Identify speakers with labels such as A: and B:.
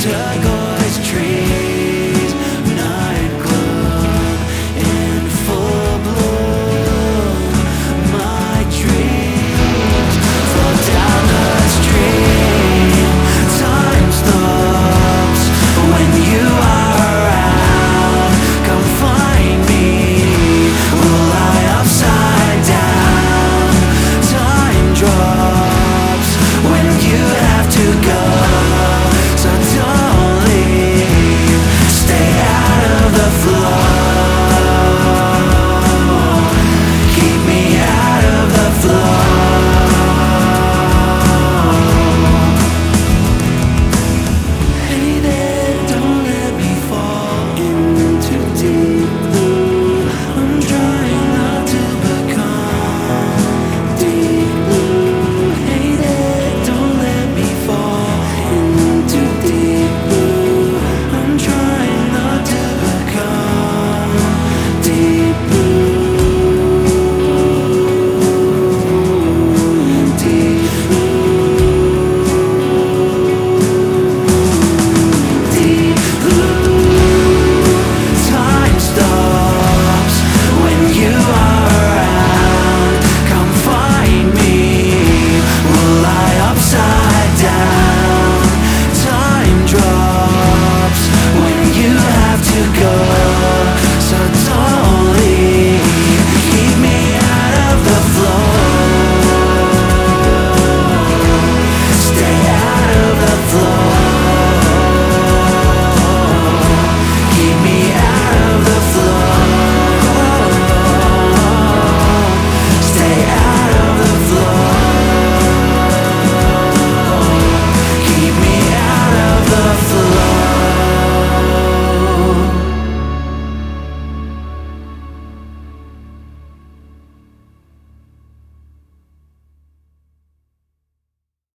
A: turquoise trees, nightclub in full bloom. My dreams flow down the stream. Time stops when you are around. Come find me, we'll lie upside down. Time drops when you have to go. So don't leave, stay out of the flow. Keep me out of the flow. Hey there, don't let me fall into deep blue. I'm trying not to become deep blue. Hey there, don't let me fall into deep blue. I'm trying not to become deep blue. Deep deep blue. Time stops when you are around. Come find me, we'll lie upside down. Time drops